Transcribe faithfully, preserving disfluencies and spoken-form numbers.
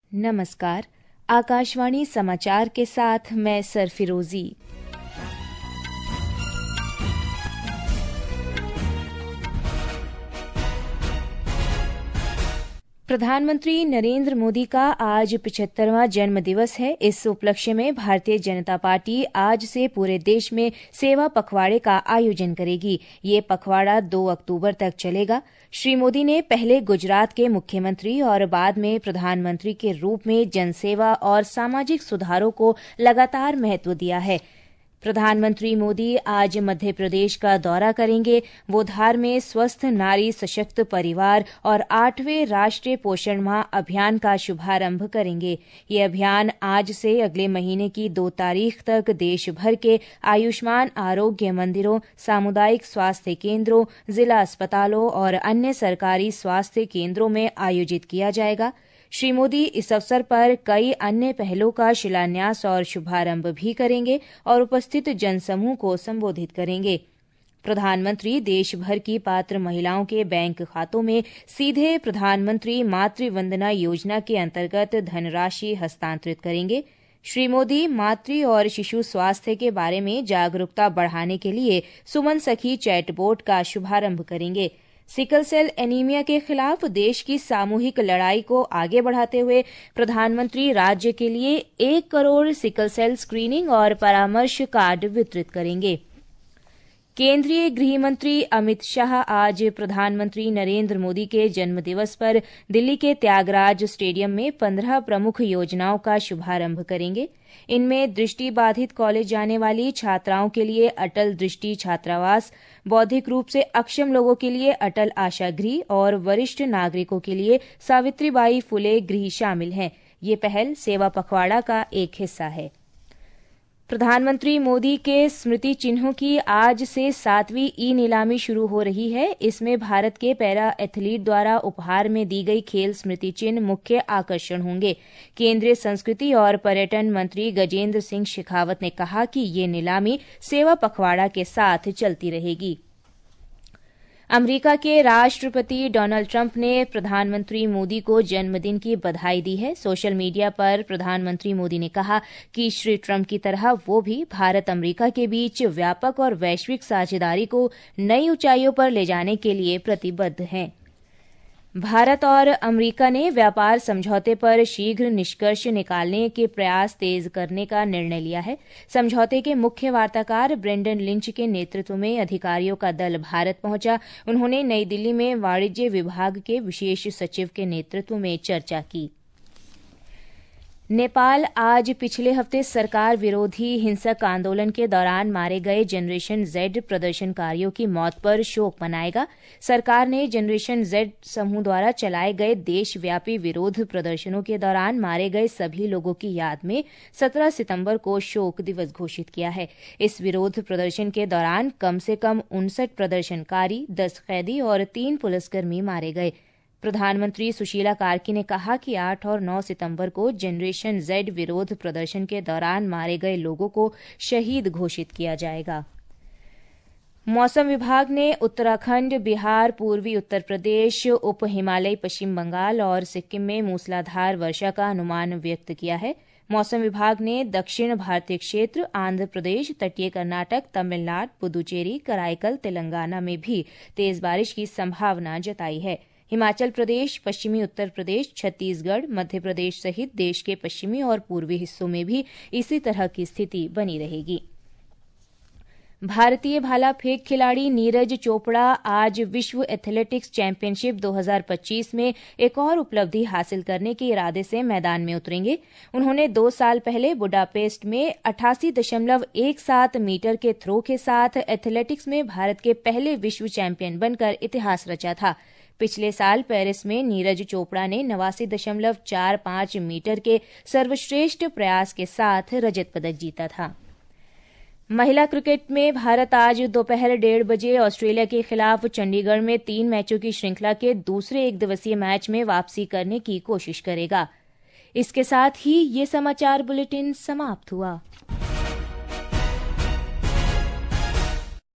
नमस्कार। आकाशवाणी समाचार के साथ मैं सरफिरोजी। प्रधानमंत्री नरेंद्र मोदी का आज पचहत्तरवां जन्म दिवस है। इस उपलक्ष्य में भारतीय जनता पार्टी आज से पूरे देश में सेवा पखवाड़े का आयोजन करेगी। ये पखवाड़ा दो अक्टूबर तक चलेगा। श्री मोदी ने पहले गुजरात के मुख्यमंत्री और बाद में प्रधानमंत्री के रूप में जनसेवा और सामाजिक सुधारों को लगातार महत्व दिया है। प्रधानमंत्री मोदी आज मध्य प्रदेश का दौरा करेंगे। वो धार में स्वस्थ नारी सशक्त परिवार और आठवें राष्ट्रीय पोषण माह अभियान का शुभारंभ करेंगे। ये अभियान आज से अगले महीने की दो तारीख तक देश भर के आयुष्मान आरोग्य मंदिरों, सामुदायिक स्वास्थ्य केंद्रों, जिला अस्पतालों और अन्य सरकारी स्वास्थ्य केंद्रों में आयोजित किया जाएगा। श्री मोदी इस अवसर पर कई अन्य पहलों का शिलान्यास और शुभारंभ भी करेंगे और उपस्थित जनसमूह को संबोधित करेंगे। प्रधानमंत्री देश भर की पात्र महिलाओं के बैंक खातों में सीधे प्रधानमंत्री मातृ वंदना योजना के अंतर्गत धनराशि हस्तांतरित करेंगे। श्री मोदी मातृ और शिशु स्वास्थ्य के बारे में जागरूकता बढ़ाने के लिए सुमन सखी चैटबोट का शुभारंभ करेंगे। सिकल सेल एनीमिया के खिलाफ देश की सामूहिक लड़ाई को आगे बढ़ाते हुए प्रधानमंत्री राज्य के लिए एक करोड़ सिकल सेल स्क्रीनिंग और परामर्श कार्ड वितरित करेंगे। केंद्रीय गृह मंत्री अमित शाह आज प्रधानमंत्री नरेंद्र मोदी के जन्मदिवस पर दिल्ली के त्यागराज स्टेडियम में पंद्रह प्रमुख योजनाओं का शुभारंभ करेंगे। इनमें दृष्टिबाधित कॉलेज जाने वाली छात्राओं के लिए अटल दृष्टि छात्रावास, बौद्धिक रूप से अक्षम लोगों के लिए अटल आशा गृह और वरिष्ठ नागरिकों के लिए सावित्रीबाई फुले गृह शामिल हैं। ये पहल सेवा पखवाड़ा का एक हिस्सा है। प्रधानमंत्री मोदी के स्मृति चिन्हों की आज से सातवीं ई नीलामी शुरू हो रही है। इसमें भारत के पैरा एथलीट द्वारा उपहार में दी गई खेल स्मृति चिन्ह मुख्य आकर्षण होंगे। केंद्रीय संस्कृति और पर्यटन मंत्री गजेंद्र सिंह शेखावत ने कहा कि ये नीलामी सेवा पखवाड़ा के साथ चलती रहेगी। अमेरिका के राष्ट्रपति डोनाल्ड ट्रंप ने प्रधानमंत्री मोदी को जन्मदिन की बधाई दी है। सोशल मीडिया पर प्रधानमंत्री मोदी ने कहा कि श्री ट्रंप की तरह वो भी भारत अमेरिका के बीच व्यापक और वैश्विक साझेदारी को नई ऊंचाइयों पर ले जाने के लिए प्रतिबद्ध हैं। भारत और अमेरिका ने व्यापार समझौते पर शीघ्र निष्कर्ष निकालने के प्रयास तेज करने का निर्णय लिया है। समझौते के मुख्य वार्ताकार ब्रेंडन लिंच के नेतृत्व में अधिकारियों का दल भारत पहुंचा। उन्होंने नई दिल्ली में वाणिज्य विभाग के विशेष सचिव के नेतृत्व में चर्चा की। नेपाल आज पिछले हफ्ते सरकार विरोधी हिंसक आंदोलन के दौरान मारे गए जनरेशन जेड प्रदर्शनकारियों की मौत पर शोक मनाएगा। सरकार ने जनरेशन जेड समूह द्वारा चलाए गए देशव्यापी विरोध प्रदर्शनों के दौरान मारे गए सभी लोगों की याद में सत्रह सितंबर को शोक दिवस घोषित किया है। इस विरोध प्रदर्शन के दौरान कम से कम उनसठ प्रदर्शनकारी, दस कैदी और तीन पुलिसकर्मी मारे गए। प्रधानमंत्री सुशीला कार्की ने कहा कि आठ और नौ सितंबर को जनरेशन जेड विरोध प्रदर्शन के दौरान मारे गए लोगों को शहीद घोषित किया जाएगा। मौसम विभाग ने उत्तराखंड, बिहार, पूर्वी उत्तर प्रदेश, उप हिमालयी पश्चिम बंगाल और सिक्किम में मूसलाधार वर्षा का अनुमान व्यक्त किया है। मौसम विभाग ने दक्षिण भारतीय क्षेत्र, आंध्र प्रदेश, तटीय कर्नाटक, तमिलनाडु, पुदुचेरी, कराईकल, तेलंगाना में भी तेज बारिश की संभावना जताई है। हिमाचल प्रदेश, पश्चिमी उत्तर प्रदेश, छत्तीसगढ़, मध्य प्रदेश सहित देश के पश्चिमी और पूर्वी हिस्सों में भी इसी तरह की स्थिति बनी रहेगी। भारतीय भाला फेंक खिलाड़ी नीरज चोपड़ा आज विश्व एथलेटिक्स चैंपियनशिप दो हज़ार पच्चीस में एक और उपलब्धि हासिल करने के इरादे से मैदान में उतरेंगे। उन्होंने दो साल पहले बुडापेस्ट में अठासी दशमलव एक सात मीटर के थ्रो के साथ एथलेटिक्स में भारत के पहले विश्व चैंपियन बनकर इतिहास रचा था। पिछले साल पेरिस में नीरज चोपड़ा ने नवासी दशमलव चार पांच मीटर के सर्वश्रेष्ठ प्रयास के साथ रजत पदक जीता था। महिला क्रिकेट में भारत आज दोपहर डेढ़ बजे ऑस्ट्रेलिया के खिलाफ चंडीगढ़ में तीन मैचों की श्रृंखला के दूसरे एक दिवसीय मैच में वापसी करने की कोशिश करेगा। इसके साथ ही ये समाचार बुलेटिन समाप्त हुआ।